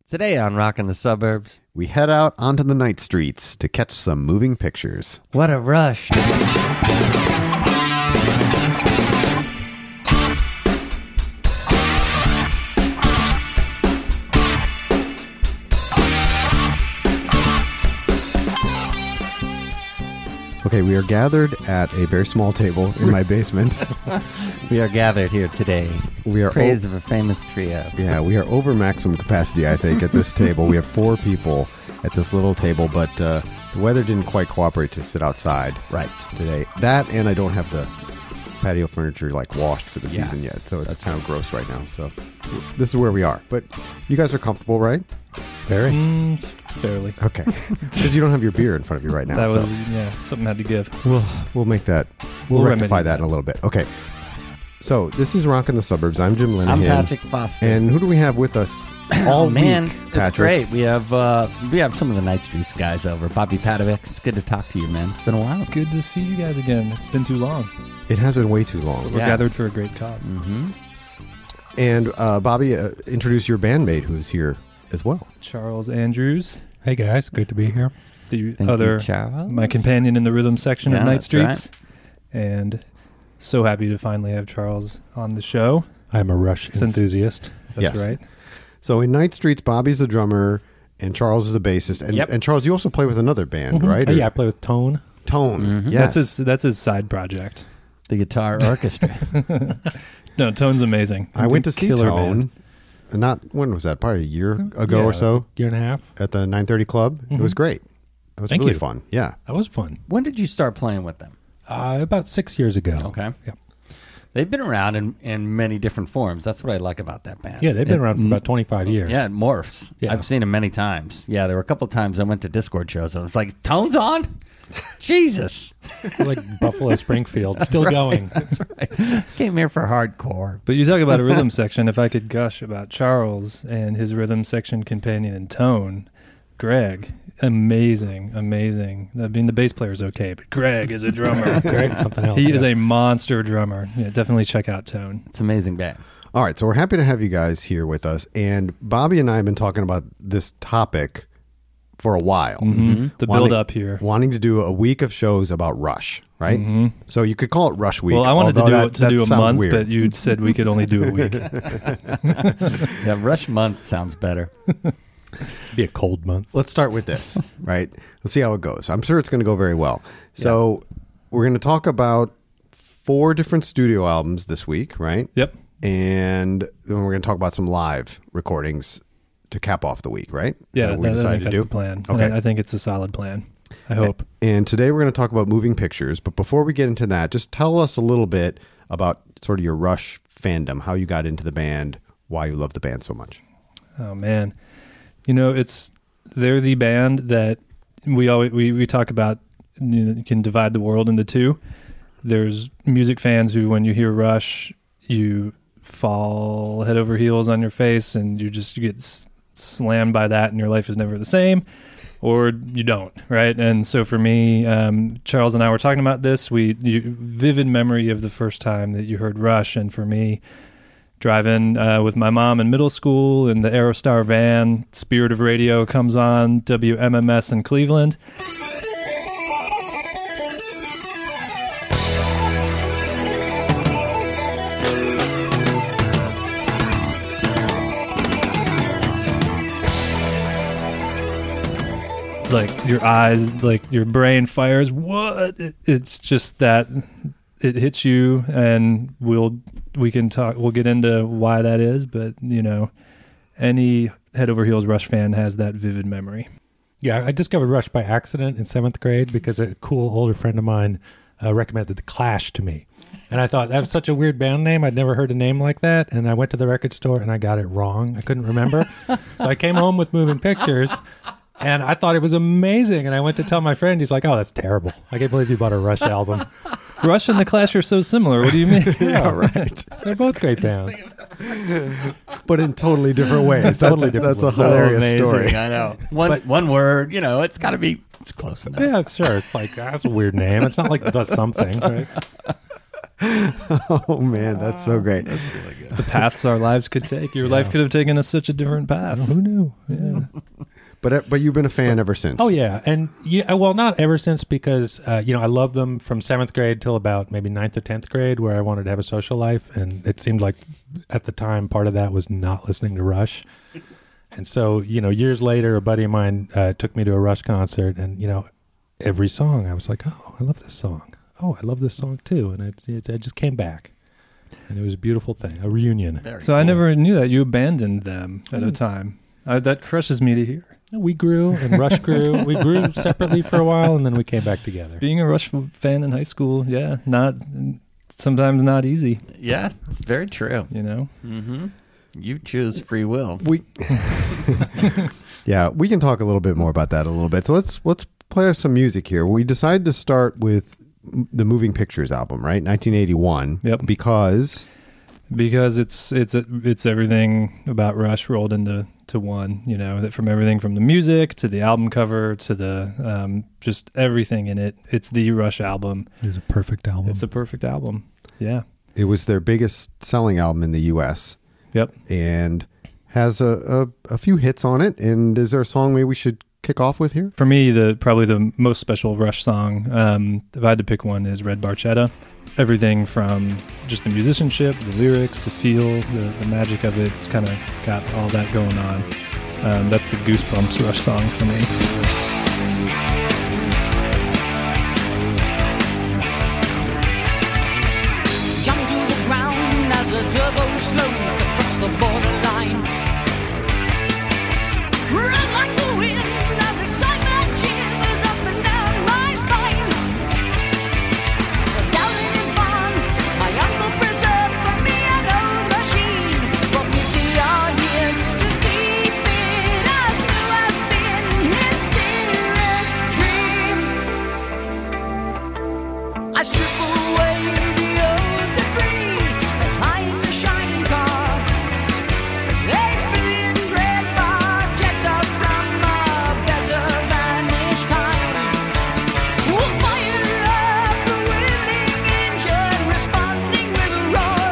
Today on Rockin' the Suburbs, we head out onto the night streets to catch some moving pictures. what a rush. Okay, we are gathered at a very small table in my basement. We are gathered here today. We are Praise of a famous trio. Yeah, we are over maximum capacity, I think, at this table. We have 4 people at this little table, but the weather didn't quite cooperate to sit outside Right. today. That, and I don't have the patio furniture washed for the Yeah, season yet, so it's that's kind of gross right now. So this is where we are. But you guys are comfortable, right? Very. Fairly. Okay, because you don't have your beer in front of you right now. That so was, something had to give. we'll make that. We'll We'll rectify remedy that in a little bit. Okay. So this is Rockin' the Suburbs. I'm Jim Linehan. I'm Patrick Foster. And who do we have with us all man, week, it's Patrick? great. We have some of the Night Streets guys over. Bobby Padovic, it's good to talk to you, man. It's been a while. Good to see you guys again. It's been too long. It has been way too long. We're Yeah. gathered for a great cause. Mm-hmm. And Bobby, introduce your bandmate who's here as well. Charles Andrews, Hey guys, good to be here. the Thank other, you, Charles. my companion in the rhythm section Yeah, of Night that's Streets. And so happy to finally have Charles on the show. I'm a Rush Since- enthusiast. That's Yes. right. So in Night Streets, Bobby's the drummer and Charles is the bassist. And, Yep. and Charles, you also play with another band, Mhm. right? Oh, yeah, I play with Tone. Tone. Mhm. Yes. That's his side project. The guitar orchestra. No, Tone's amazing. I went to see Killer Tone. band. Not, when was that? Probably a year ago or so Year and a half. at the 930 Club. It was Mhm. great. It was Thank really you. fun. Yeah. That was fun. When did you start playing with them? About 6 years ago. Okay. Yep. They've been around in many different forms. That's what I like about that band. Yeah, they've been It- around for about 25 years. Yeah, it morphs. Yeah. I've seen them many times. Yeah, there were a couple times I went to Discord shows and I was like, Tone's on? Jesus. Like Buffalo Springfield, still going. That's right. Came here for hardcore. But you talk about a rhythm section. If I could gush about Charles and his rhythm section companion in Tone, Greg, amazing. I mean, the bass player's okay, but Greg is a drummer. Greg's something else. He is yeah. a monster drummer. Yeah, definitely check out Tone. It's an amazing band. All right. So we're happy to have you guys here with us. And Bobby and I have been talking about this topic for a while. Mm-hmm. The Wanting- build up here. Wanting to do a week of shows about Rush, right? Mhm. So you could call it Rush Week. Well, I wanted although to do a sounds month, weird. but you said we could only do a week. Yeah, Rush Month sounds better. Be a cold month. Let's start with this, right? Let's see how it goes. I'm sure it's going to go very well. So we're going to talk about 4 different studio albums this week, right? Yep. And then we're going to talk about some live recordings to cap off the week, right? Yeah, Is that what we I decided think to that's do? the plan. Okay. And I think it's a solid plan. I hope. And today we're going to talk about moving pictures. But before we get into that, just tell us a little bit about sort of your Rush fandom, how you got into the band, why you love the band so much. Oh man, they're the band that we talk about. You can divide the world into 2. There's music fans who, when you hear Rush, you fall head over heels on your face, and you get slammed by that, and your life is never the same, or you don't, right? And so for me, Charles and I were talking about this. Vivid memory of the first time that you heard Rush, and for me, driving with my mom in middle school in the Aerostar van, Spirit of Radio comes on, WMMS in Cleveland. Like your eyes, like your brain fires. What? It's just that it hits you, and we'll get into why that is, but any head over heels Rush fan has that vivid memory. Yeah, I discovered Rush by accident in 7th grade because a cool older friend of mine recommended The Clash to me. And I thought that was such a weird band name. I'd never heard a name like that. And I went to the record store and I got it wrong. I couldn't remember. So I came home with Moving Pictures and I thought it was amazing. And I went to tell my friend, he's like, oh, that's terrible. I can't believe you bought a Rush album. Rush and The Clash are so similar. What do you mean? Yeah, right. They're both great bands. But in totally different ways. Totally different That's a ways. hilarious amazing, story. I know. One word, it's got to be close enough. Yeah, sure. It's like, that's a weird name. It's not like The Something, right? Oh man, that's so great. The paths our lives could take. Your life could have taken us such a different path. Who knew? Yeah. But you've been a fan ever since. Oh yeah, and well, not ever since, because I loved them from 7th grade till about maybe 9th or 10th grade, where I wanted to have a social life, and it seemed like at the time part of that was not listening to Rush. And so years later, a buddy of mine took me to a Rush concert, and every song I was like, oh, I love this song. Oh, I love this song too, and I just came back, and it was a beautiful thing, a reunion. So I never knew that you abandoned them at a time. That crushes me to hear. We grew, and Rush grew. We grew separately for a while, and then we came back together. Being a Rush fan in high school, sometimes not easy. Yeah, it's very true. Mm-hmm. You choose free will. Yeah, we can talk a little bit more about that a little bit. So let's play some music here. We decided to start with the Moving Pictures album, right? 1981. Yep. Because it's everything about Rush rolled into one. That from everything from the music to the album cover to the just everything in it. It's the Rush album. It's a perfect album. It's a perfect album. Yeah. it was their biggest selling album in the U.S. Yep. And has a few hits on it. And is there a song maybe we should kick off with here? For me, probably the most special Rush song, if I had to pick one, is Red Barchetta. Everything from just the musicianship, the lyrics, the feel, the magic of it, it's kind of got all that going on. That's the Goosebumps Rush song for me. Jump to the ground as the turbo slows to cross the borderline. Run like the wind as excitement shivers up and down my spine. The doubting is gone, my uncle preserved for me an old machine. For 50 odd years to keep it as new has been his dearest dream. I strip away the old debris and hides a shining car. 8 billion red Barchetta from a better vanished time. We'll fire up the willing engine, responding with a roar.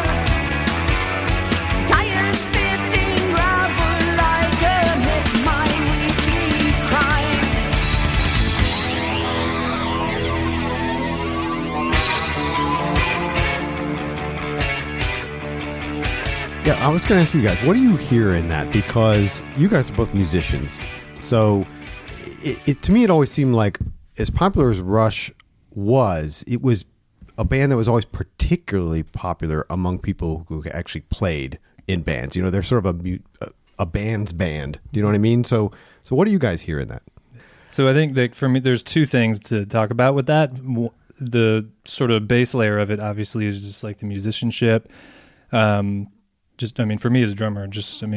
Tires spitting gravel like a hit mine, we keep crying. Yeah, I was going to ask you guys, what do you hear in that? Because you guys are both musicians. So it to me, it always seemed like as popular as Rush was, it was a band that was always particularly popular among people who actually played in bands. You know, they're sort of a band's band. Do you know what I mean? So what do you guys hear in that? So I think that for me, there's two things to talk about with that. The sort of base layer of it, obviously, is just like the musicianship. For me as a drummer,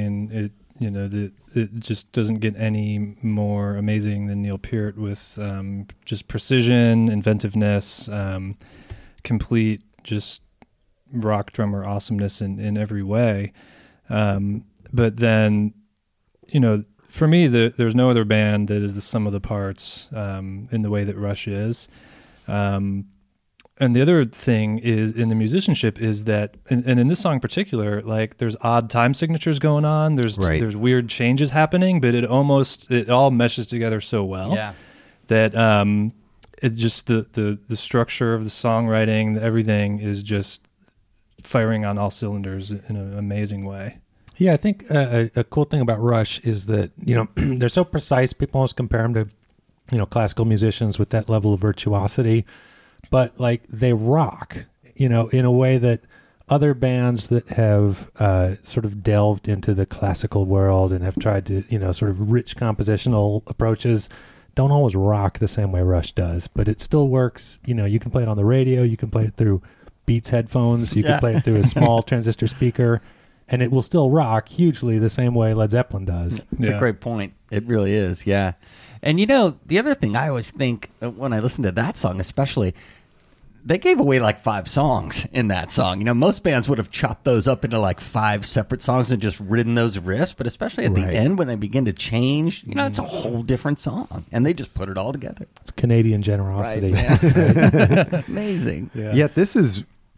it just doesn't get any more amazing than Neil Peart with just precision, inventiveness, complete just rock drummer awesomeness in every way. But then, for me, there's no other band that is the sum of the parts in the way that Rush is. And the other thing is in the musicianship is that, and in this song in particular, like there's odd time signatures going on. There's weird changes happening, but it all meshes together so well that it just the structure of the songwriting, everything is just firing on all cylinders in an amazing way. Yeah, I think a cool thing about Rush is that, they're so precise. People almost compare them to, classical musicians with that level of virtuosity. But like they rock, in a way that other bands that have sort of delved into the classical world and have tried to, sort of rich compositional approaches don't always rock the same way Rush does. But it still works. You can play it on the radio. You can play it through Beats headphones. You can play it through a small transistor speaker. And it will still rock hugely the same way Led Zeppelin does. It's a great point. It really is, yeah. And the other thing I always think when I listen to that song especially, they gave away like 5 songs in that song. Most bands would have chopped those up into like 5 separate songs and just ridden those riffs. But especially at the end when they begin to change, it's a whole different song. And they just put it all together. It's Canadian generosity. Right, Amazing. Yeah, this is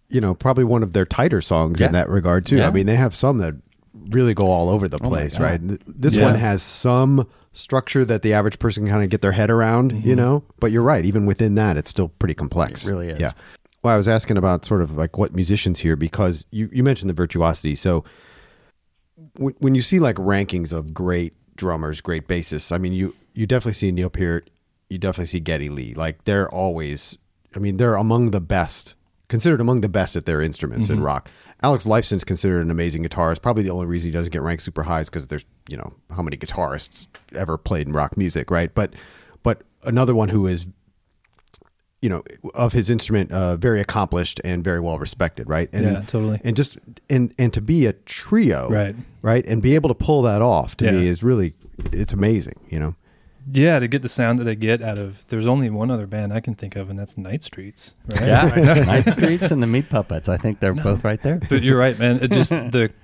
probably one of their tighter songs Yeah. in that regard too. Yeah. I mean, they have some that really go all over the my place, God. right? This Yeah. one has some structure that the average person can kind of get their head around, but you're right. Even within that, it's still pretty complex. It really is. Yeah. Well, I was asking about sort of like what musicians here, because you mentioned the virtuosity. So when you see like rankings of great drummers, great bassists, I mean, you definitely see Neil Peart, you definitely see Geddy Lee. Like they're always, they're among the best, considered among the best at their instruments in rock. Alex Lifeson's considered an amazing guitarist. Probably the only reason he doesn't get ranked super high is because there's, how many guitarists ever played in rock music, right? But another one who is, of his instrument, very accomplished and very well respected, right? And, Yeah, totally. And just and to be a trio, right, and be able to pull that off to me is really, it's amazing, Yeah, to get the sound that they get out of, there's only one other band I can think of, and that's Night Streets. Right? Yeah, Night Streets and the Meat Puppets. I think they're both right there. But you're right, man. It just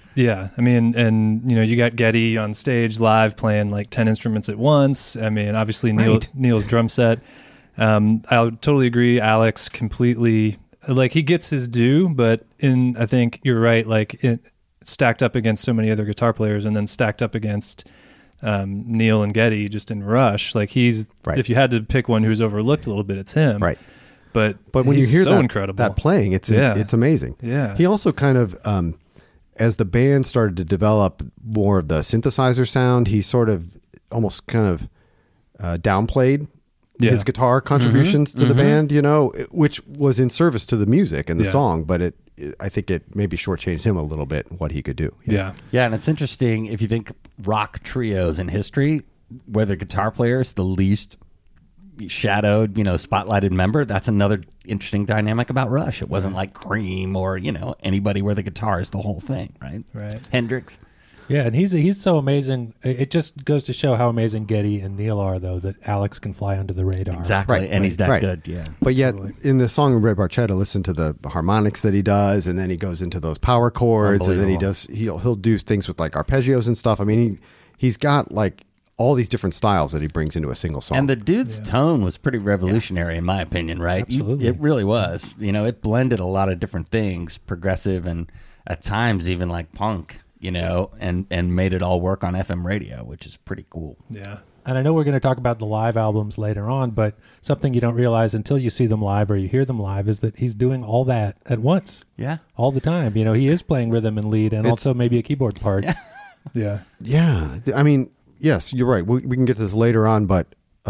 you got Geddy on stage live playing like 10 instruments at once. I mean, obviously Neil's drum set. I totally agree. Alex completely, like, he gets his due, but I think you're right. Like, it stacked up against so many other guitar players, and then stacked up against Neil and Geddy just in Rush. Like, he's if you had to pick one who's overlooked a little bit, it's him. Right. But when you he's hear so incredible. that playing, it's amazing. Yeah. He also kind of, as the band started to develop more of the synthesizer sound, he sort of almost kind of downplayed his guitar contributions to the band, which was in service to the music and the song, but I think it maybe shortchanged him a little bit what he could do. Yeah. Yeah, and it's interesting if you think rock trios in history, where the guitar player is the least shadowed, spotlighted member. That's another interesting dynamic about Rush. It wasn't like Cream or anybody where the guitar is the whole thing, right? Right. Hendrix. Yeah, and he's so amazing. It just goes to show how amazing Geddy and Neil are, though, that Alex can fly under the radar. Exactly, Right, and he's that right. good. Yeah. But yet, in the song Red Barchetta, listen to the harmonics that he does, and then he goes into those power chords, and then he'll do things with like arpeggios and stuff. I mean, he's got like all these different styles that he brings into a single song. And the dude's tone was pretty revolutionary, in my opinion, right? Absolutely. It really was. It blended a lot of different things, progressive and at times even like punk, and made it all work on FM radio, which is pretty cool. Yeah. And I know we're going to talk about the live albums later on, but something you don't realize until you see them live or you hear them live is that he's doing all that at once. Yeah. All the time. He is playing rhythm and lead and also maybe a keyboard part. Yeah. Yeah, I mean, yes, you're right. We can get to this later on, but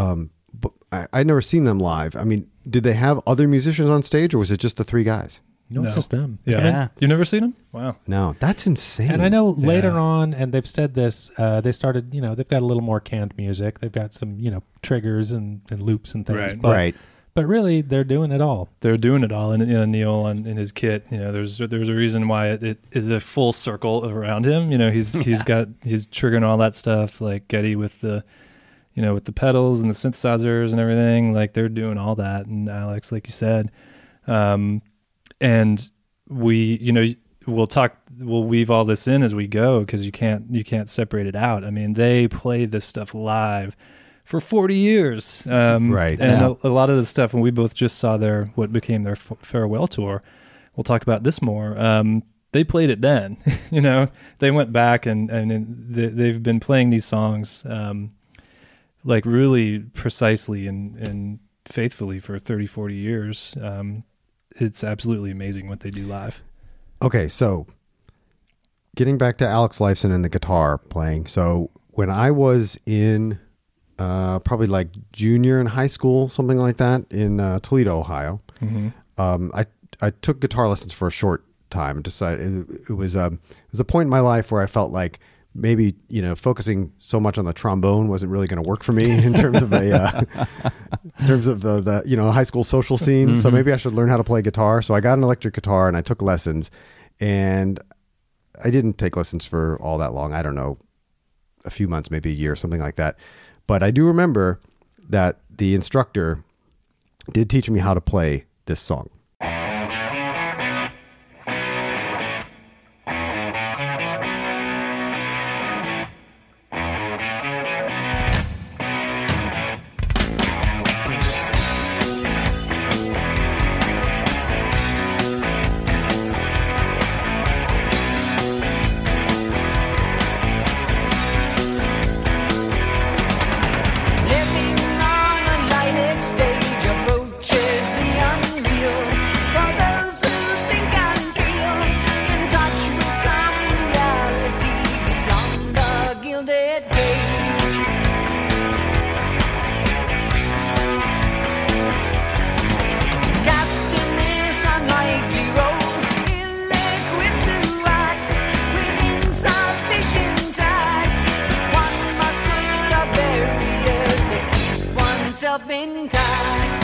I'd never seen them live. I mean, did they have other musicians on stage, or was it just the three guys? No, it's just them. Yeah. Yeah. You've never seen him? Wow. No, that's insane. And I know later on, and they've said this, they started, they've got a little more canned music. They've got some, triggers and loops and things. Right. Right. But really, they're doing it all. They're doing it all, and Neil in his kit. There's a reason why it is a full circle around him. He's triggering all that stuff, like Geddy with the, with the pedals and the synthesizers and everything. Like, they're doing all that, and Alex, like you said, and we, we'll weave all this in as we go, because you can't separate it out. I mean, they play this stuff live for 40 years. Right. And a lot of the stuff, when we both just saw what became their farewell tour, we'll talk about this more. They played it then, they went back and they've been playing these songs, like really precisely and faithfully for 30, 40 years. It's absolutely amazing what they do live. Okay, so getting back to Alex Lifeson and the guitar playing. So when I was in probably like junior in high school, something like that, in Toledo, Ohio, I took guitar lessons for a short time. Decided it was a point in my life where I felt like maybe focusing so much on the trombone wasn't really going to work for me in terms of the high school social scene. Mm-hmm. So maybe I should learn how to play guitar. So I got an electric guitar and I took lessons, and I didn't take lessons for all that long. I don't know, a few months, maybe a year, something like that. But I do remember that the instructor did teach me how to play this song. red cage. Casting this unlikely role, ill-equipped to act with insufficient tact. One must put up barriers to keep oneself intact.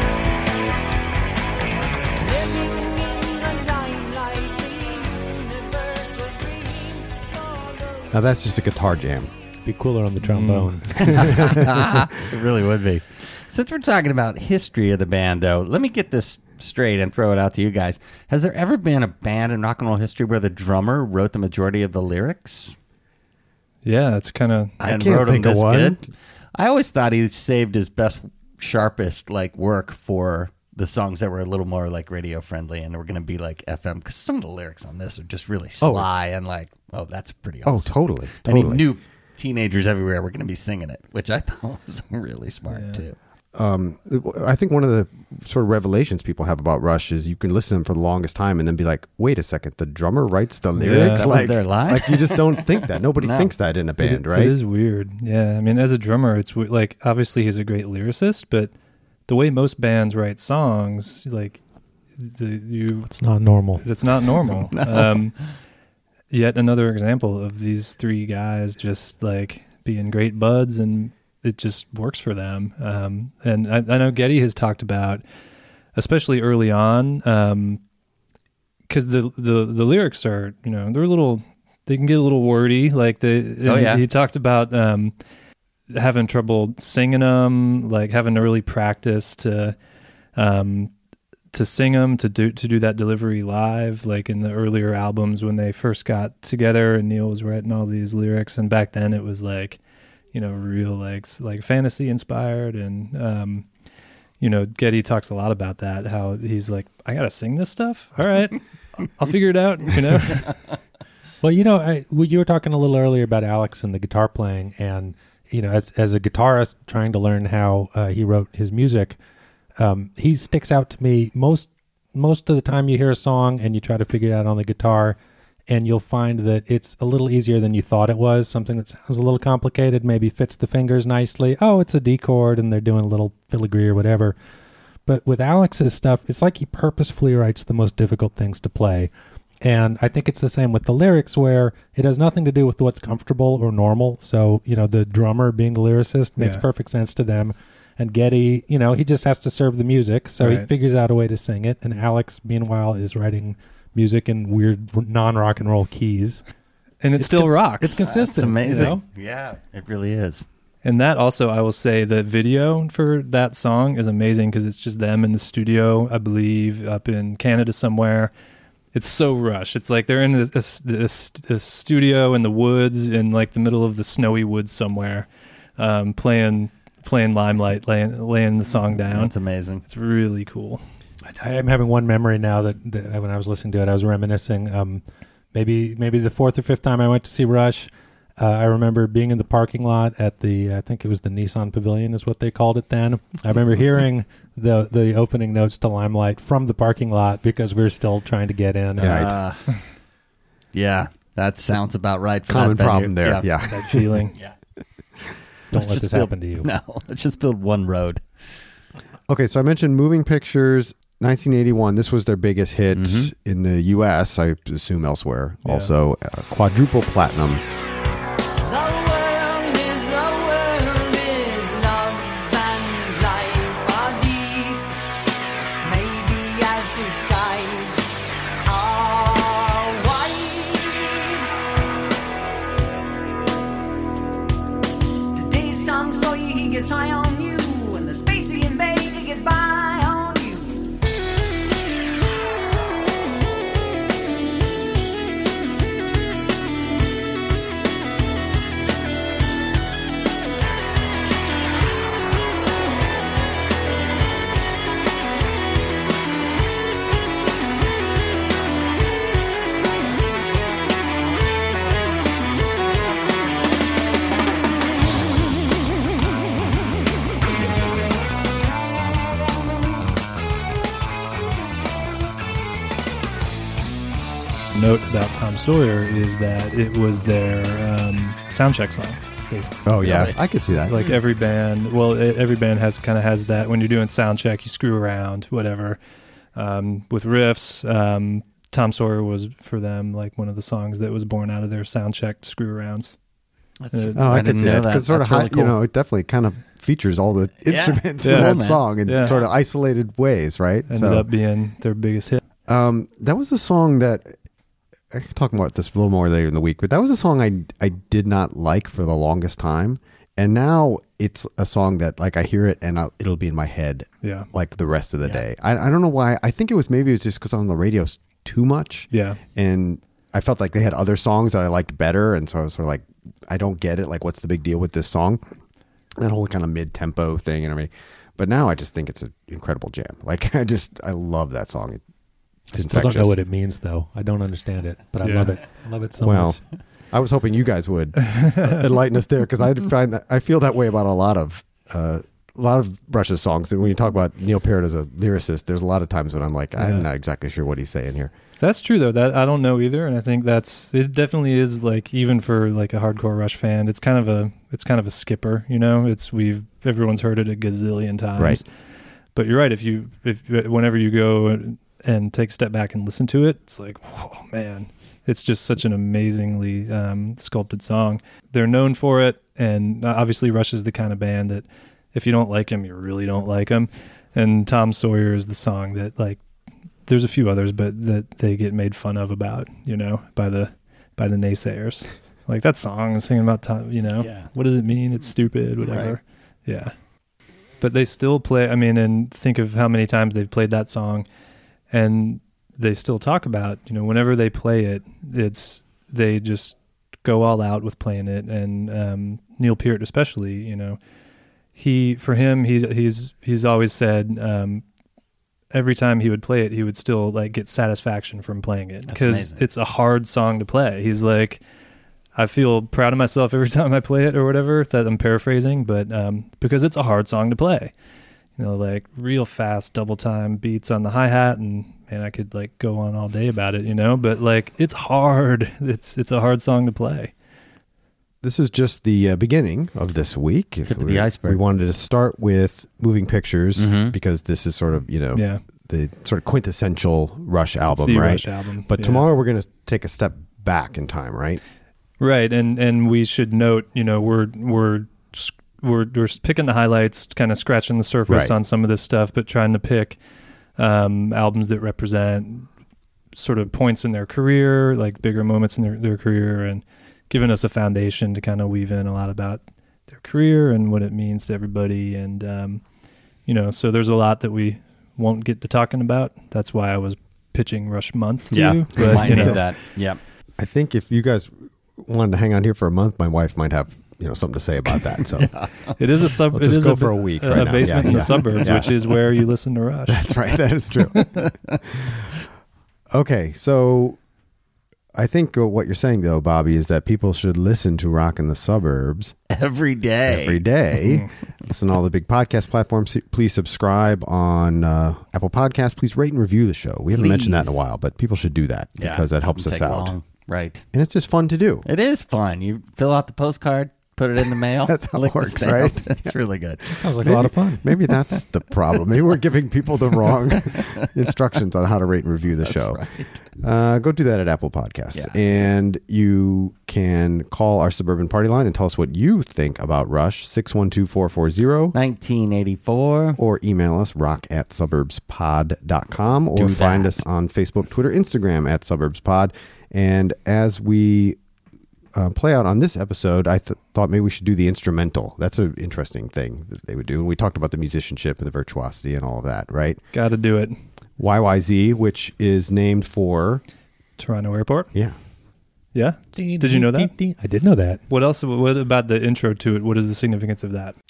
Living in the limelight, the universal dream for those. Now that's just a guitar jam. Be cooler on the trombone. It really would be. Since we're talking about history of the band, though, let me get this straight and throw it out to you guys. Has there ever been a band in rock and roll history where the drummer wrote the majority of the lyrics? Yeah, it's kind of I and can't wrote 'em think of this one. good? I always thought he saved his best, sharpest like work for the songs that were a little more like radio friendly and were going to be like FM, because some of the lyrics on this are just really sly and like, oh, that's pretty awesome. Oh, totally. And he Totally. knew teenagers everywhere were going to be singing it, which I thought was really smart too. I think one of the sort of revelations people have about Rush is you can listen to them for the longest time and then be like, wait a second, the drummer writes the lyrics? that was their line? Like you just don't think that. Nobody No. thinks that in a band, right? It is weird. Yeah, I mean, as a drummer, it's like obviously he's a great lyricist, but the way most bands write songs, like It's not normal. that's not normal. Yet another example of these three guys just like being great buds, and it just works for them. And I know Geddy has talked about, especially early on, because the lyrics are, you know, they can get a little wordy. Like he talked about having trouble singing them, like having to really practice to sing them, to do that delivery live, like in the earlier albums when they first got together and Neil was writing all these lyrics. And back then it was like, you know, real like fantasy inspired. And, you know, Geddy talks a lot about that, how he's like, I got to sing this stuff. All right, I'll figure it out, you know? Well, you know, you were talking a little earlier about Alex and the guitar playing, and you know, as a guitarist trying to learn how he wrote his music, he sticks out to me most of the time. You hear a song and you try to figure it out on the guitar, and you'll find that it's a little easier than you thought it was. Something that sounds a little complicated maybe fits the fingers nicely. Oh, it's a D chord, and they're doing a little filigree or whatever. But with Alex's stuff, it's like he purposefully writes the most difficult things to play. And I think it's the same with the lyrics, where it has nothing to do with what's comfortable or normal. So, you know, the drummer being the lyricist makes perfect sense to them. And Geddy, you know, he just has to serve the music. So he figures out a way to sing it. And Alex, meanwhile, is writing music in weird non-rock and roll keys. And it still rocks. It's consistent. It's amazing. You know? Yeah, it really is. And that also, I will say, the video for that song is amazing because it's just them in the studio, I believe, up in Canada somewhere. It's so Rush. It's like they're in this studio in the woods, in like the middle of the snowy woods somewhere, playing Limelight, laying the song down. That's amazing. It's really cool. I am having one memory now that when I was listening to it, I was reminiscing. Maybe the fourth or fifth time I went to see Rush, I remember being in the parking lot at I think it was the Nissan Pavilion is what they called it then. I remember hearing the opening notes to Limelight from the parking lot because we were still trying to get in. Right. Yeah, that sounds about right. For Common that venue. problem there. Yeah. That feeling. Yeah. Don't let Just this build- happen to you. No, let's just build one road. Okay, so I mentioned Moving Pictures, 1981. This was their biggest hit in the U.S., I assume elsewhere. Yeah. Also, quadruple platinum. The world is love and life are deep. Maybe as the skies are wide. The day's tongue so he gets high on you, and the space he invades he gets by on you. Note about Tom Sawyer is that it was their soundcheck song. basically. Oh yeah, Really? I could see that. Like every band, every band has that. When you're doing sound check, you screw around, whatever. With riffs, Tom Sawyer was for them like one of the songs that was born out of their sound check screw arounds. That's, Oh, I could didn't see know that because sort of That's really cool. it definitely kind of features all the instruments Yeah. in Cool, that man. song in Yeah. sort of isolated ways, right? Ended up being their biggest hit. That was a song that I can talk about this a little more later in the week, but that was a song I did not like for the longest time, and now it's a song that like I hear it and it'll be in my head Yeah. like the rest of the day. I don't know why. I think it was just because on the radio too much, Yeah. and I felt like they had other songs that I liked better, and so I was sort of like, I don't get it. Like, what's the big deal with this song? That whole kind of mid-tempo thing and everything. But now I just think it's an incredible jam. Like, I love that song. I It's still don't know infectious. what it means, though. I don't understand it, but I Yeah. love it. I love it so Well, much. I was hoping you guys would enlighten us there, because I find that I feel that way about a lot of Rush's songs. And when you talk about Neil Peart as a lyricist, there's a lot of times when I'm like, I'm Yeah. not exactly sure what he's saying here. That's true though. That I don't know either, and I think it definitely is like even for like a hardcore Rush fan, it's kind of a skipper. You know, everyone's heard it a gazillion times. Right. But you're right. If whenever you go and take a step back and listen to it, it's like, whoa, man, it's just such an amazingly sculpted song. They're known for it, and obviously Rush is the kind of band that if you don't like them, you really don't like them. And Tom Sawyer is the song that like. There's a few others, but that they get made fun of about, you know, by the naysayers. Like that song singing about Tom, you know, Yeah. what does it mean? It's stupid, whatever. Right. Yeah. But they still play, I mean, and think of how many times they've played that song, and they still talk about, you know, whenever they play it, they just go all out with playing it. And Neil Peart especially, you know, he's always said, every time he would play it, he would still like get satisfaction from playing it because amazing. it's a hard song to play. He's like, I feel proud of myself every time I play it or whatever. That I'm paraphrasing, but because it's a hard song to play, you know, like real fast double time beats on the hi-hat, and man, I could like go on all day about it, you know. But like, it's hard. It's a hard song to play. This is just the beginning of this week. Tip of the iceberg. We wanted to start with Moving Pictures Mhm. because this is sort of, you know, Yeah, the sort of quintessential Rush it's album, the right? Rush album. But Yeah. tomorrow we're going to take a step back in time, right? Right, and we should note, you know, we're picking the highlights, kind of scratching the surface Right. on some of this stuff, but trying to pick albums that represent sort of points in their career, like bigger moments in their career, and giving us a foundation to kind of weave in a lot about their career and what it means to everybody. And, you know, so there's a lot that we won't get to talking about. That's why I was pitching Rush Month to you. we But, might you need know, that. Yeah. I think if you guys wanted to hang on here for a month, my wife might have, you know, something to say about that. So it is a Let's just go for a week right now. basement in Yeah. the suburbs, Yeah. which is where you listen to Rush. that's right. That is true. Okay. So I think what you're saying, though, Bobby, is that people should listen to Rock in the Suburbs Every day. every day. Listen to all the big podcast platforms. Please subscribe on Apple Podcasts. Please rate and review the show. We haven't mentioned that in a Please. while, but people should do that Yeah, because that helps doesn't us take out. long. Right. And it's just fun to do. It is fun. You fill out the postcard, put it in the mail. That's how it lick the works, stamp. right? It's really good. Sounds like a lot of fun. Maybe that's the problem. Maybe we're giving people the wrong instructions on how to rate and review the show. Right. Go do that at Apple Podcasts. Yeah. And you can call our Suburban Party Line and tell us what you think about Rush, 612-440, 1984. or email us, rock@suburbspod.com, or Do find that. us on Facebook, Twitter, Instagram @suburbspod. And as we play out on this episode, I thought maybe we should do the instrumental. That's an interesting thing that they would do. And we talked about the musicianship and the virtuosity and all of that, right? Got to do it. YYZ, which is named for, Toronto Airport. yeah. Yeah. Did you know that? I did know that. What else? What about the intro to it? What is the significance of that?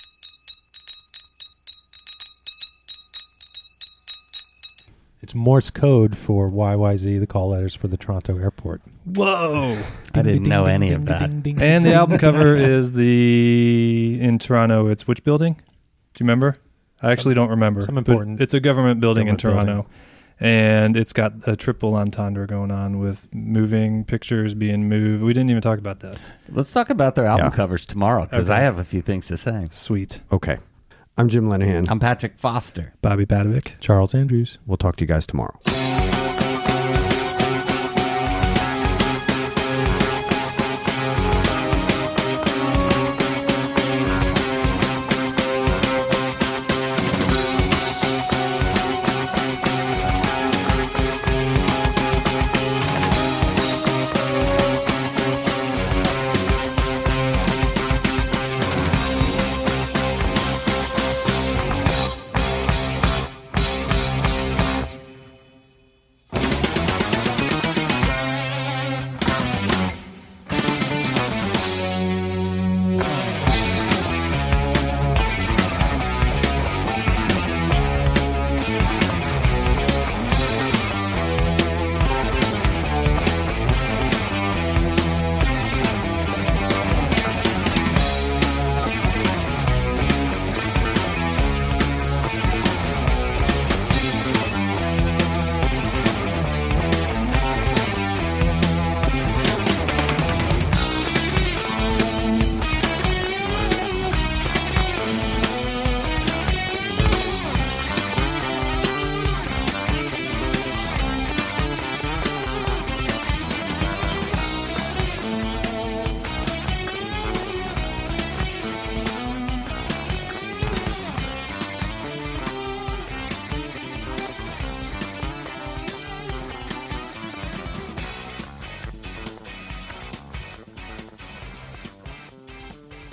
It's Morse code for YYZ, the call letters for the Toronto airport. Whoa! I didn't know any of that. And the album cover is in Toronto. It's which building? Do you remember? I actually don't remember. some but important It's a government building in government Toronto. And it's got a triple entendre going on with moving pictures being moved. We didn't even talk about this. Let's talk about their album Yeah. covers tomorrow because Okay. I have a few things to say. Sweet. Okay. I'm Jim Lenahan. I'm Patrick Foster. Bobby Padovic. Charles Andrews. We'll talk to you guys tomorrow.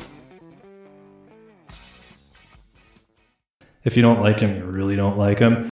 If you don't like him, you really don't like him.